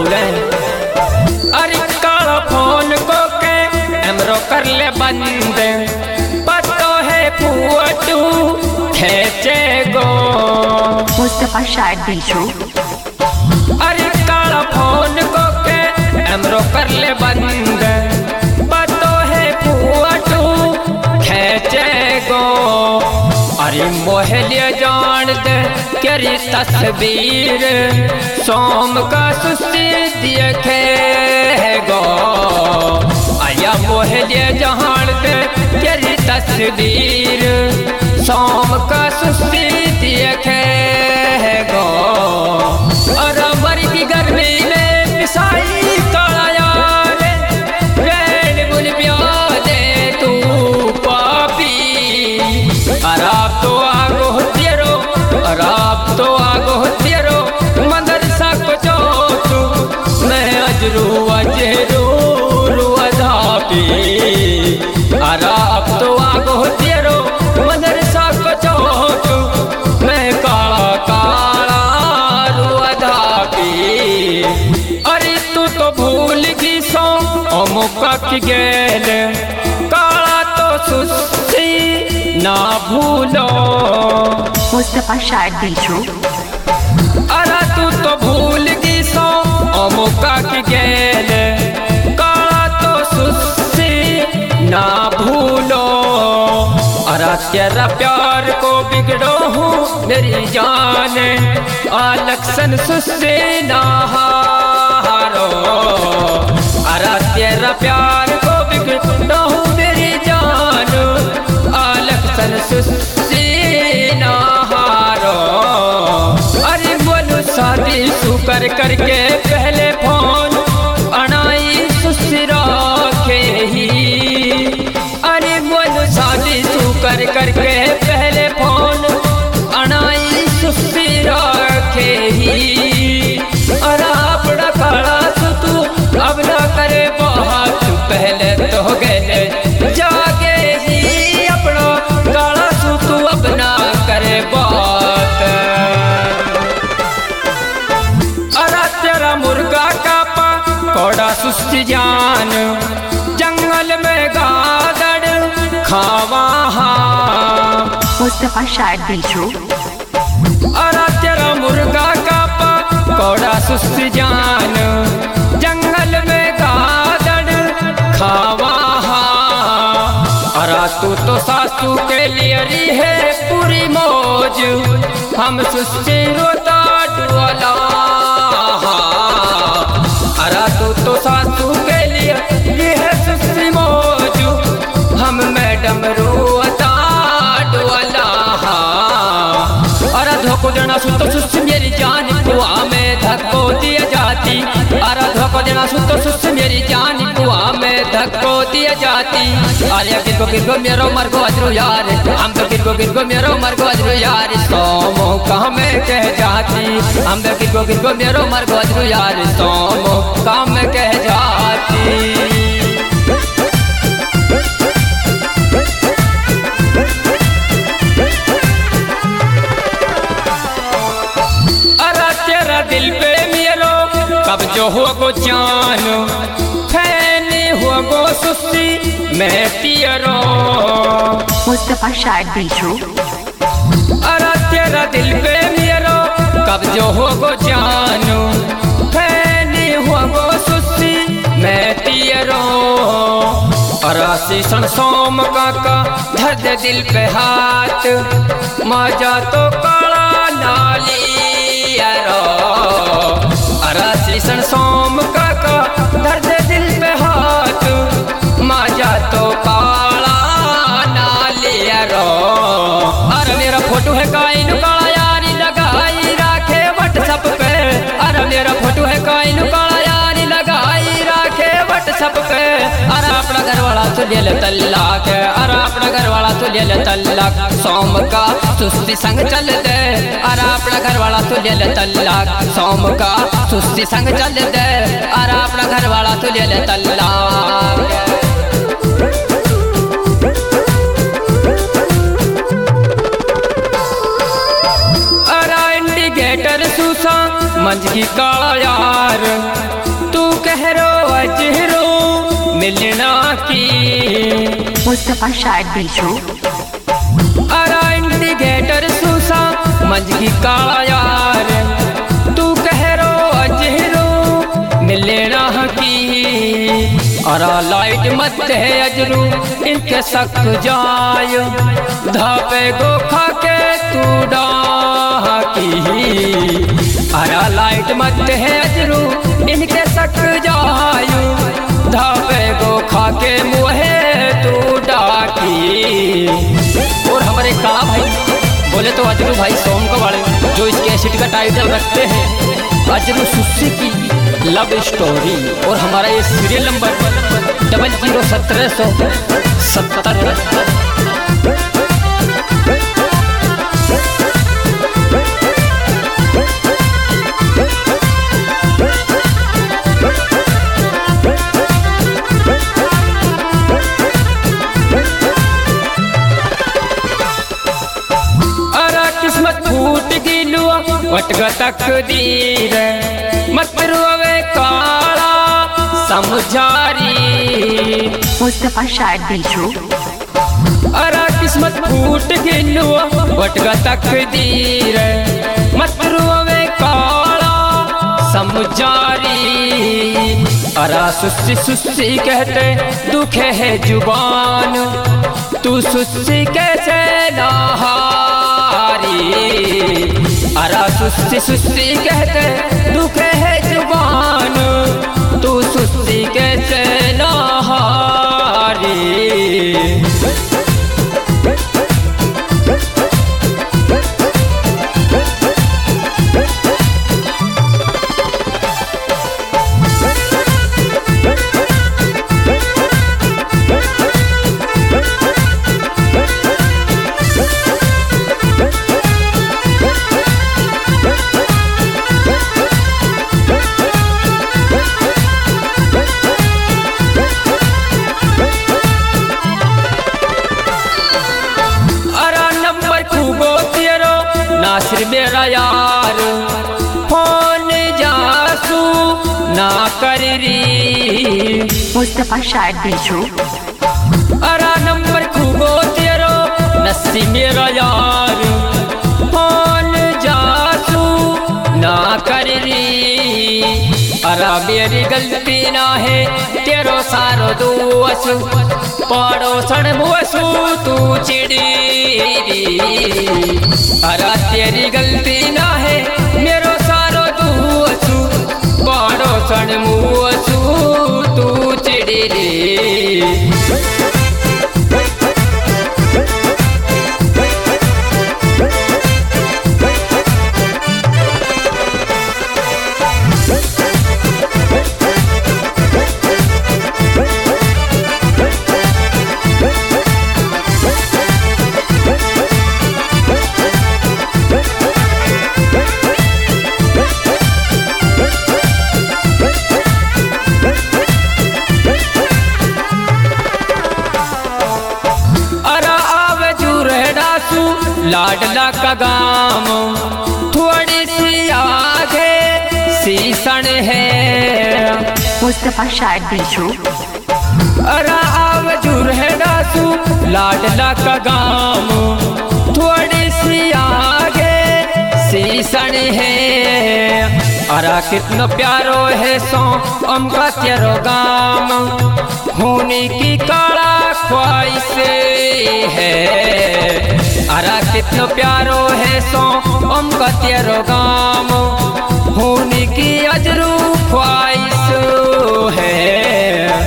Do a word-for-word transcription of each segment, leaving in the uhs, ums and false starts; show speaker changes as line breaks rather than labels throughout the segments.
बोले अरे काला फोन को के हमरो कर ले बंद पतो है फोटो खेचे गो
मुस्तफा शायर दिलशो।
अरे काला फोन को के हमरो कर ले बंद पतो है फोटो खेचे गो। अरे मोहलिया जान दे केरी तस्वीर सोम का सुस्ती देखे गो। आया मोहलिया जान दे केरी तस्वीर सोम का सुस्ती देखे गो। और मर की गर्मी में पिसाई काला यार रेड बुल ब्या दे तू पापी। अराब तो आगो तेरो अराब तो आगो तेरो मदरसा को चोटू मैं अजरू अजरू रुआधापी। अराब तो आगो तेरो मदरसा को चोटू मैं काला काला रुआधापी। अरे तू तो भूल गई सो ओ मुका की गेल काला तो सुस्ती ना भूलो।
मुस्तफा शायर दिलशो।
अरे तू तो भूल गई सो ओ मुका की गेल काला तो सुस्ती ना भूलो। अरे तेरा प्यार को बिगड़ो हूँ मेरी जान आलक्सन सुस्ती ना हारो। अरे तेरा प्यार को बिगड़ो हूँ मेरी जान आलक्सन सुस्ती ना हारो। अरे बोलो शादी सुकर करके पहले फोन अनाई सुस्ती रखे ही। अरे बोलो शादी सुकर करके पहले फोन अनाई सुस्ती रखे ही। अरे अपना काला तू अब ना करे बहुत पहले तो गए जागे ही अपना काला तू अब ना करे बात। अरे तेरा मुर्गा का पा कोड़ा सुस्ती जान जंगल में गादड़ खावा।
मुस्तफा शायर दिलशो।
अरे तेरा मुर्गा का पा कोड़ा सुस्ती जान जंगल में गादड़ खावा। अरे तू तो सासू के लिए रही है पूरी मौज हम सुस्ती रोता डुअला। अरे तू तो सासू के लिए रही है सुस्ती मौज हम मैडम रोता डुअला। अरे धोखो देना सुतो सुस्त मेरी जान कुआ में धक्को दिया जाती। अरे धोखो देना सुतो सुस्त मेरी जान कुआ में धक्को दिया जाती। अरे किरको किरको मेरो मरगो अजरो यार हम तो किरको किरको मेरो मरगो अजरो यार सोमो कहाँ में कह जाती। हम तो किरको किरको मेरो मरगो अजरो यार सोमो कहाँ में कह जाती। दिल पे मेरो कब्जो हो गो जान फैनी हो गो सुस्ती मैं तियरो।
मुस्तफा शायर दिलशो।
अरे तेरा दिल पे मेरो कब्जो हो गो जान फैनी हो गो सुस्ती मैं तियरो। अरे शीशन सोम काका धर दे दिल पे हाथ मजा तो काला नाली। अरे शीशन सोम काका दर्द दिल पे हाथ मजा तो काला नालिया रो। अरे मेरा फोटो है काइन काला यारी लगाई राखे व्हाट्सएप पे। अरे मेरा फोटो है काइन काला यारी लगाई राखे व्हाट्सएप पे। अरे अपना घर वाला तो ले ले तल्लाक। अरे अपना घर वाला तो ले ले तल्लाक सोम का सुस्ती संग चल दे। अरे अपना घर वाला तो ले ले तल्लाक सोम का सुस्ती संग चल दे। अरे अपना घर वाला तो ले ले तल्लाक। अरे इंडिकेटर सूसा मंझगी काला यार कह रो अजरू मिलना की
मुस्तफा शायर बीजू
अरा इंडिकेटर सूसा मंजगी काला यार तू कह रो अजरू मिलना की अरा लाइट मत है अजरू इनके सक जाय धापे गो खा के तू डाह की अरा लाइट मत है अजरू इनके सक जायू धापे गो खा के मुहे तू डाकी। और हमारे काला भाई बोले तो अजरू भाई सोम को वाले जो इसके एसिड का टाइटल रखते हैं अजरू सुस्सी की लव स्टोरी। और हमारा ये सीरियल नंबर डबल जीरो सत्रह सौ सत्तर। किस्मत फूट गिलुआ वटगा तकदीर मत रोवे काला समझारी
मुस्तफा शायर बीजू
अरा किस्मत फूट गिलुआ वटगा तकदीर मत रोवे काला समझारी। अरा सुस्सी सुस्सी कहते दुखे है जुबान तू सुस्सी कैसे नहा अरा सुस्ती सुस्ती कहते दुखे है जुबान तू सुस्ती कैसे नहारी। नासिर मेरा यार फोन जासू ना कर री
मुस्तफा शायर बीजू
अरा नंबर खूबो तेरो नसी मेरा यार फोन जासू ना कर री। अरा मेरी गलती ना है तेरो सारो दोष पड़ोसन मुसू तू चिड़ी। अरा तेरी गलती ना है मेरो सारो दोष पड़ोसन मुसू तू चिड़ी। लाडला का गाम थोड़ी सी आगे सीसन है
मुस्तफा शायर बीजू
अरा आव जुर है डासू लाडला का गाम थोड़ी सी आगे सीसन है। अरा कितना प्यारो है सो अमका तेरो गाम होने की काला ख्वाहिश है। अरा कितना प्यारो है सो अमका तेरो गाम होने की अजरू ख्वाहिश है।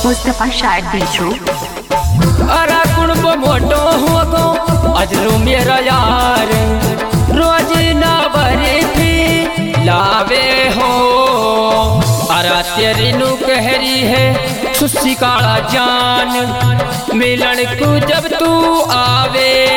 मुस्तफा शायर बीजू
अरे कुणब मोटो हो गो अजरू मेरा यार रोज ना बरे थी लावे हो अरे तेरी नु कहरी है सुसी काला जान मिलन को जब तू आवे।